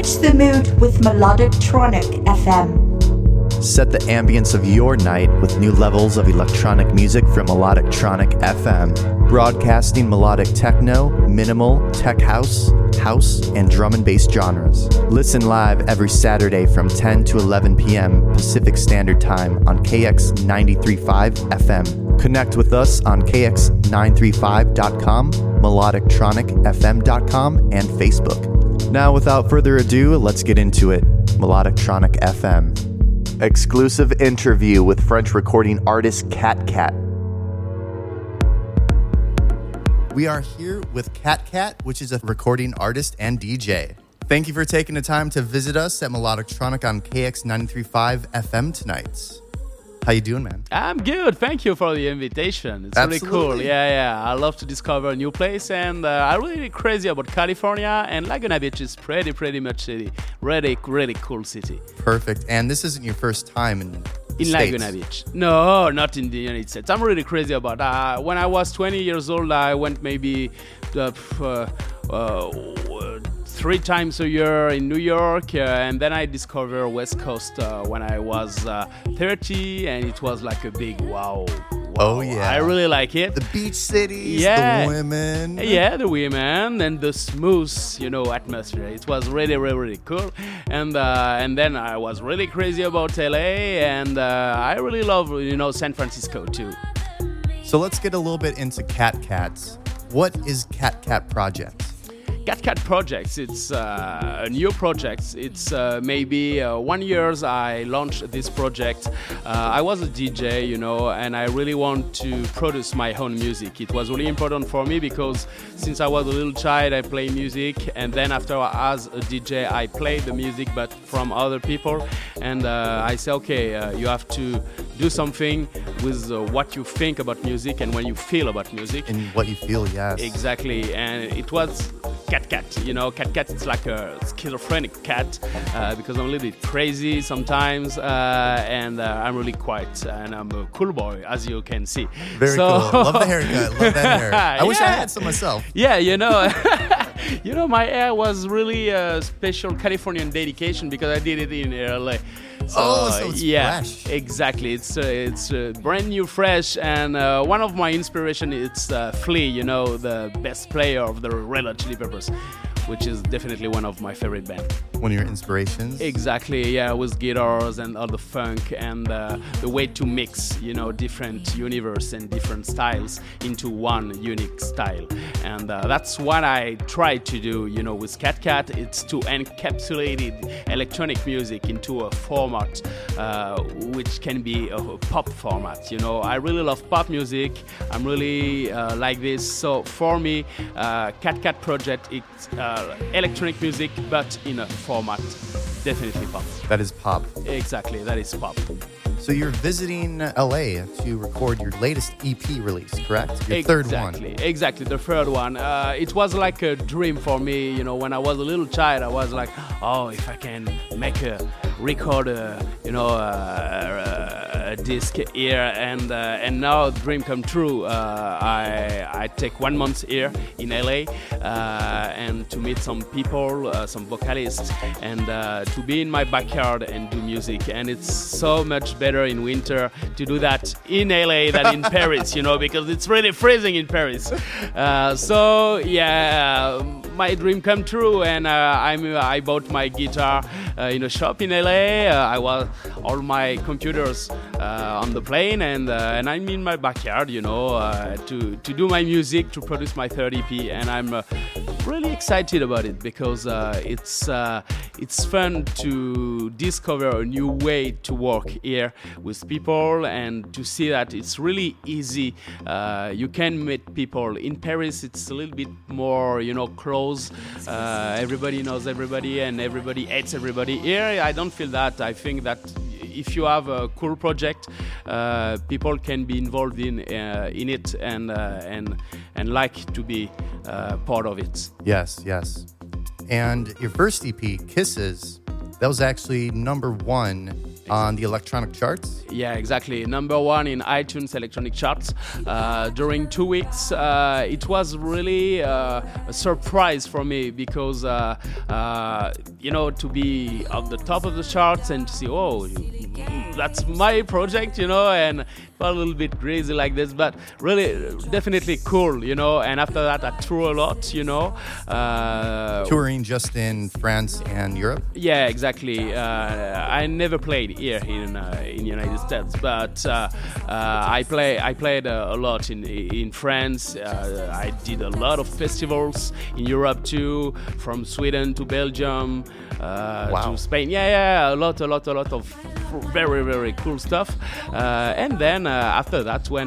Switch the mood with Melodictronic FM. Set the ambience of your night with new levels of electronic music from Melodictronic FM. Broadcasting melodic techno, minimal, tech house, and drum and bass genres. Listen live every Saturday from 10 to 11 p.m. Pacific Standard Time on KX 93.5 FM. Connect with us on kx935.com, melodictronicfm.com, and Facebook. Now, without further ado, let's get into it. Melodictronic FM. Exclusive interview with French recording artist Cat Cat. We are here with Cat Cat, which is a recording artist and DJ. Thank you for taking the time to visit us at Melodictronic on KX 93.5 FM tonight. How you doing, man? I'm good. Thank you for the invitation. It's Absolutely. really cool. Yeah. I love to discover a new place, and I'm really crazy about California, and Laguna Beach is pretty much city. Really cool city. Perfect. And this isn't your first time in In States. Laguna Beach. No, not in the United States. I'm really crazy about when I was 20 years old, I went maybe 3 times a year in New York, and then I discovered West Coast when I was 30, and it was like a big wow. Oh, yeah. I really like it. The beach cities, Yeah. the women. Yeah, the women and the smooth, atmosphere. It was really cool. And then I was really crazy about LA, and I really love, San Francisco too. So let's get a little bit into Cat Cats. What is Cat Cat Project? Cat Cat Projects, it's a new project. It's maybe 1 year I launched this project. I was a DJ, and I really want to produce my own music. It was really important for me because since I was a little child, I play music, and then after as a DJ, I play the music, but from other people. And I say, okay, you have to do something with what you think about music and when you feel about music. And what you feel, yes. Exactly, and it was Cat Cat. Cat Cat is like a schizophrenic cat because I'm a little bit crazy sometimes, and I'm really quiet, and I'm a cool boy, as you can see. Very cool. Love the haircut. Love that hair. I wish I Yeah. had some myself. Yeah, my hair was really a special Californian dedication because I did it in LA. So it's fresh. Exactly. It's brand new, fresh, and one of my inspiration is Flea, the best player of the Red Hot Chili Peppers, which is definitely one of my favorite bands. One of your inspirations? Exactly, yeah, with guitars and all the funk and the way to mix, different universe and different styles into one unique style. And that's what I try to do, with Cat Cat. It's to encapsulate electronic music into a format which can be a pop format. I really love pop music. I'm really like this. So for me, Cat Cat Project, it's electronic music, but in a format, definitely pop. That is pop. Exactly, that is pop. So you're visiting LA to record your latest EP release, correct? Your third one. Exactly, the third one. It was like a dream for me. When I was a little child, I was like, oh, if I can record a disc here, and now dream come true. I take 1 month here in LA and to meet some people, some vocalists, and to be in my backyard and do music. And it's so much better in winter to do that in LA than in Paris, because it's really freezing in Paris. My dream come true, and I bought my guitar in a shop in LA. I was all my computers on the plane, and I'm in my backyard, to do my music, to produce my third EP, and I'm really excited about it because it's fun to discover a new way to work here with people and to see that it's really easy. You can meet people in Paris. It's a little bit more, close. Everybody knows everybody and everybody hates everybody. Here, I don't feel that. I think that if you have a cool project, people can be involved in it and like to be part of it. Yes. And your first EP, Kisses, that was actually #1 on the electronic charts? Yeah, exactly. Number one in iTunes electronic charts during 2 weeks. It was really a surprise for me because, to be at the top of the charts and to see, that's my project, and a little bit crazy like this, but really definitely cool, and after that I toured a lot, Touring just in France and Europe? Yeah, exactly. I never played here in United States, but I played a lot in France. I did a lot of festivals in Europe too, from Sweden to Belgium, to Spain. Yeah, a lot of very, very cool stuff. And then after that, when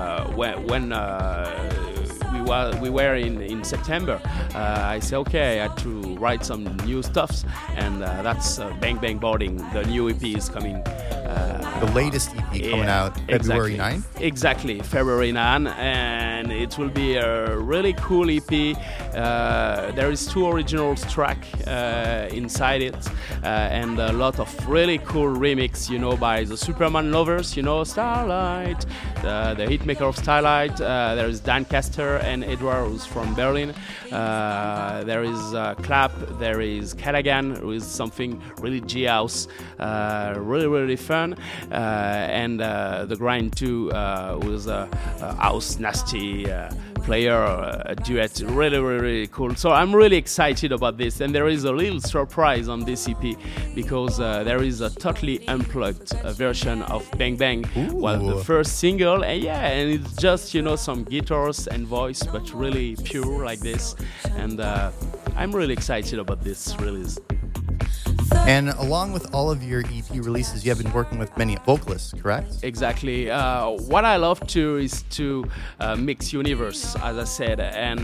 we were in September, I said, okay, I had to write some new stuffs, and that's Bang Bang Boarding. The new EP is coming. The latest EP coming out February 9th? Exactly, February 9th, and it will be a really cool EP. There is 2 original tracks inside it, and a lot of really cool remix, by the Superman lovers, Starlight, the hitmaker of Starlight. There is Dan Caster and Edward, who's from Berlin. There is Clap, there is Callaghan, who is something really G-House, really, really fun. And The Grind too, with a house nasty player, a duet, really, really, really cool. So I'm really excited about this, and there is a little surprise on this EP because there is a totally unplugged version of Bang Bang, the first single, and it's just some guitars and voice, but really pure like this, and I'm really excited about this release. And along with all of your EP releases, you have been working with many vocalists, correct? Exactly. What I love to is to mix universe, as I said, and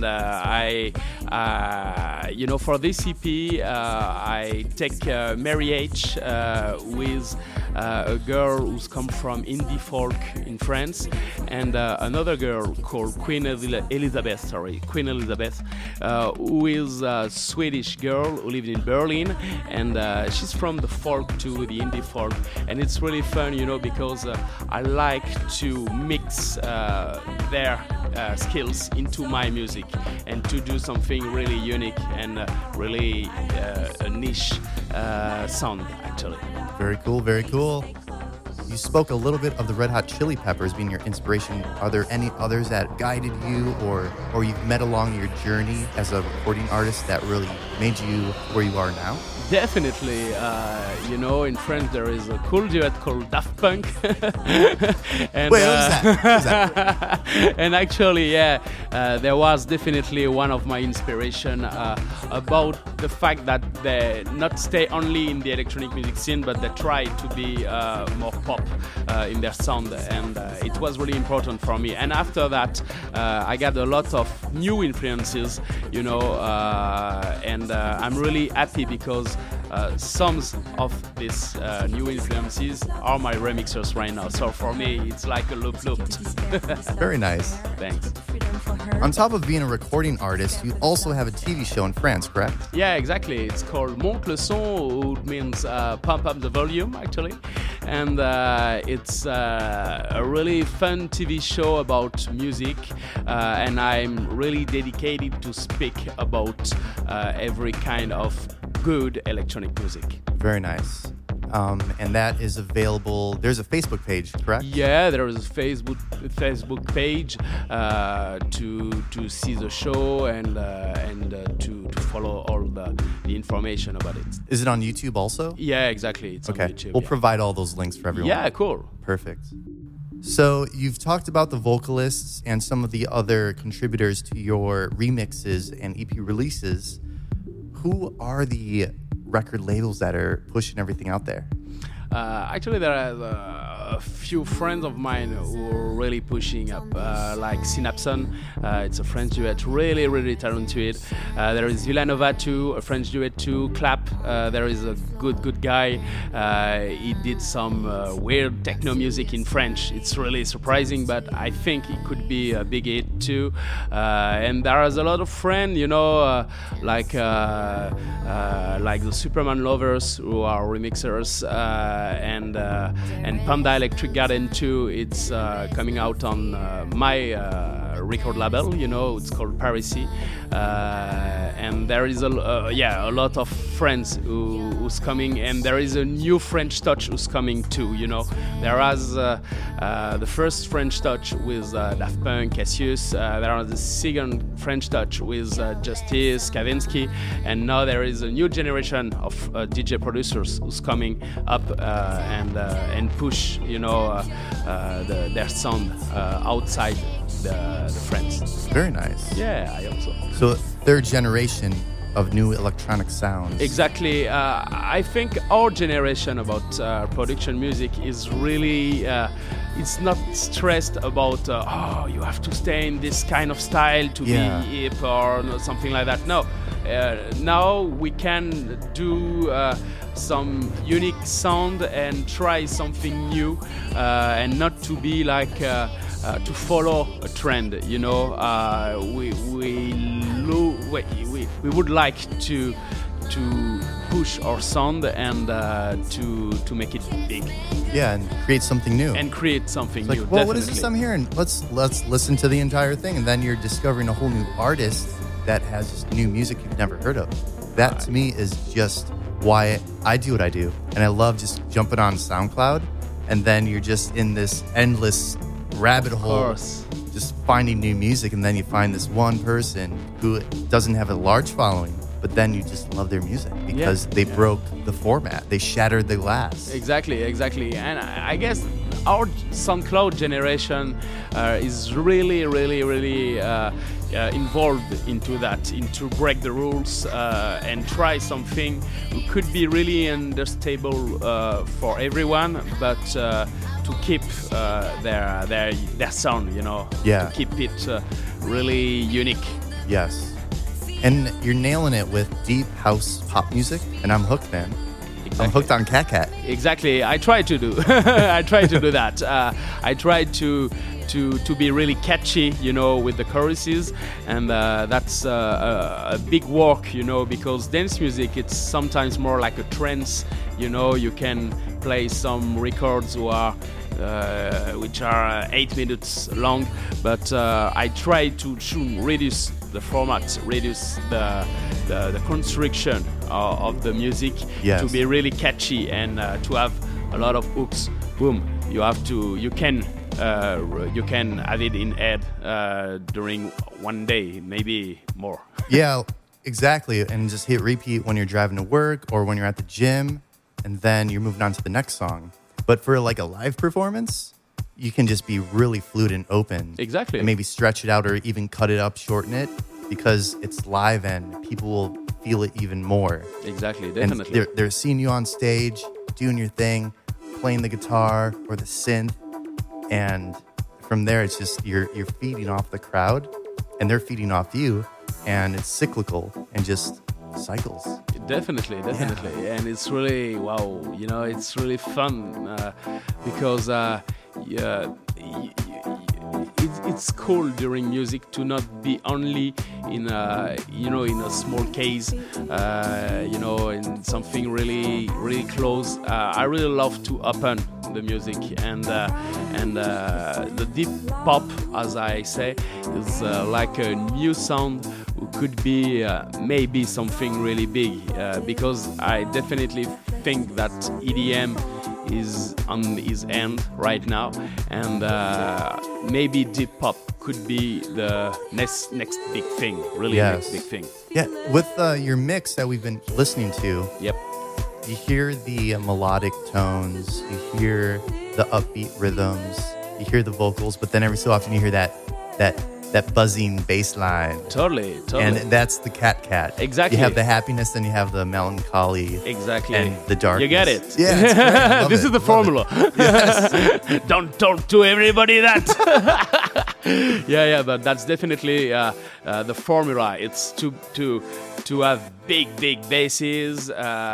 for this EP, I take Mary H with a girl who's come from indie folk in France, and another girl called Queen Elizabeth, who is a Swedish girl who lived in Berlin, and she's from the folk to the indie folk, and it's really fun, because I like to mix their skills into my music and to do something really unique and really a niche sound, actually. Very cool, very cool. You spoke a little bit of the Red Hot Chili Peppers being your inspiration. Are there any others that guided you or you've met along your journey as a recording artist that really made you where you are now? Definitely. In France there is a cool duet called Daft Punk. And, wait, who's that? And actually, there was definitely one of my inspiration about the fact that they not stay only in the electronic music scene, but they try to be more pop in their sound, and it was really important for me. And after that, I got a lot of new influences, and I'm really happy because some of these new influences are my remixers right now. So for me, it's like a loop. Very nice. Thanks. On top of being a recording artist, you also have a TV show in France, correct? Yeah, exactly. It's called Monte le Son, which means pump up the volume, actually. And it's a really fun TV show about music, and I'm really dedicated to speak about every kind of good electronic music. Very nice. And that is available. There's a Facebook page, correct? Yeah, there is a Facebook page to see the show and to follow all the information about it. Is it on YouTube also? Yeah, exactly. It's on YouTube. We'll provide all those links for everyone. Yeah, cool. Perfect. So you've talked about the vocalists and some of the other contributors to your remixes and EP releases. Who are the record labels that are pushing everything out there? Actually, there are a few friends of mine who are really pushing up, like Synapson. It's a French duet, really, really talented. There is Villanova too, a French duet too. Clap, there is a good guy. He did some weird techno music in French. It's really surprising, but I think it could be a big hit too. And there is a lot of friends, like the Superman Lovers, who are remixers, and Panda Electric Garden too. It's coming out on my record label. It's called Parisi, and there is a lot of friends who's coming, and there is a new French touch who's coming too. There was the first French touch with Daft Punk, Cassius. There was the second French touch with Justice, Kavinsky, and now there is a new generation of DJ producers who's coming up and push their sound outside the France. Very nice. Yeah, I hope so. So third generation of new electronic sounds. Exactly. I think our generation about production music is really, it's not stressed about, you have to stay in this kind of style to be hip or something like that. No. Now we can do some unique sound and try something new, and not to be like to follow a trend. We would like to push our sound and to make it big. Yeah, and create something new. And create something new. Well, definitely. What is this I'm hearing? Let's listen to the entire thing, and then you're discovering a whole new artist that has just new music you've never heard of. That to me is just why I do what I do. And I love just jumping on SoundCloud, and then you're just in this endless rabbit hole, just finding new music, and then you find this one person who doesn't have a large following, but then you just love their music because they broke the format. They shattered the glass. Exactly. And I guess our SoundCloud generation is really, really, really involved into that, into break the rules and try something who could be really understandable for everyone, but to keep their sound, to keep it really unique. Yes. And you're nailing it with deep house pop music, and I'm hooked, man. Exactly. I'm hooked on Cat Cat. Exactly. I try to do. I try to do that. I try to be really catchy, with the choruses, and that's a big work, because dance music, it's sometimes more like a trance. You can play some records which are 8 minutes long, but I try to reduce the format, reduce the construction of the music to be really catchy and to have a lot of hooks. Boom! You can have it in head during one day, maybe more. Yeah, exactly. And just hit repeat when you're driving to work or when you're at the gym, and then you're moving on to the next song. But for like a live performance, you can just be really fluid and open. Exactly. And maybe stretch it out or even cut it up, shorten it, because it's live and people will feel it even more. Exactly, definitely. And they're seeing you on stage, doing your thing, playing the guitar or the synth. And from there, it's just you're feeding off the crowd and they're feeding off you. And it's cyclical and just cycles. Definitely. Yeah. And it's really, wow, it's really fun because it's cool during music to not be only in a small case, in something really, really close. I really love to open the music, and the deep pop, as I say, is like a new sound who could be maybe something really big, because I definitely think that EDM is on his end right now, and maybe deep pop could be the next big thing, really next big thing. Yeah, with your mix that we've been listening to, yep, you hear the melodic tones, you hear the upbeat rhythms, you hear the vocals, but then every so often you hear that that buzzing bass line. Totally. And that's the Cat. Exactly. You have the happiness and you have the melancholy. Exactly. And the darkness. You get it. Yeah, it's great. I love This it. is the Love formula. it. Yes. Don't talk to everybody that. yeah, but that's definitely the formula. It's to have big basses,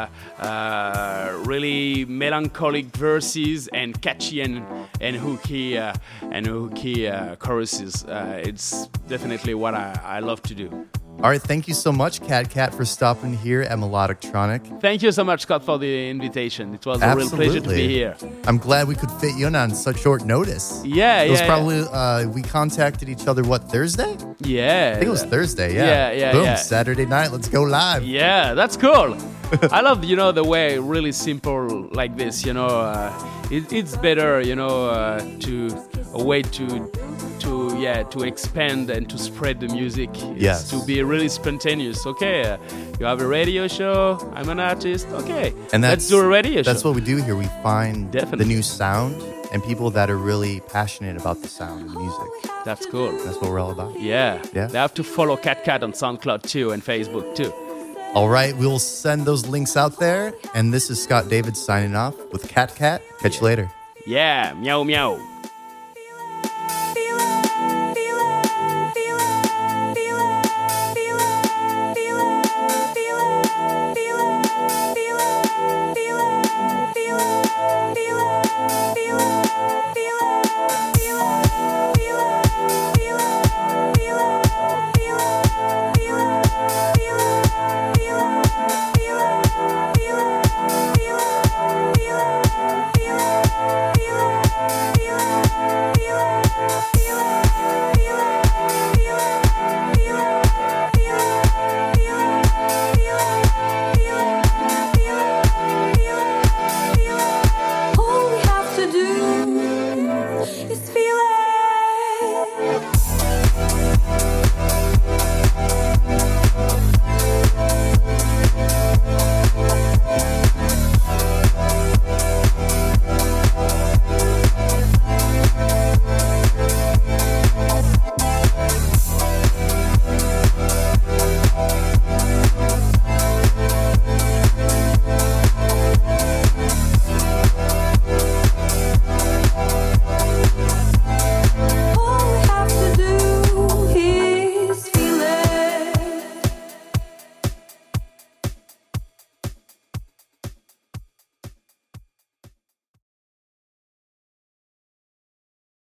really melancholic verses, and catchy and hooky choruses. It's definitely what I love to do. All right, thank you so much, Cat, for stopping here at Melodictronic. Thank you so much, Scott, for the invitation. It was a real pleasure to be here. I'm glad we could fit you in on such short notice. Yeah, It was probably, we contacted each other, Thursday? Yeah. I think it was Thursday, yeah. Yeah. Boom, Saturday night, let's go live. Yeah, that's cool. I love, the way really simple like this, it's better, a way to expand and to spread the music. Yes. To be really spontaneous. Okay, you have a radio show. I'm an artist. Okay, And let's do a radio show. That's what we do here. We find Definitely. the new sound and people that are really passionate about the sound and music. That's cool. That's what we're all about. Yeah. Yeah. They have to follow Cat on SoundCloud too and Facebook too. All right, we'll send those links out there. And this is Scott David signing off with Cat. Catch you later. Yeah, meow meow.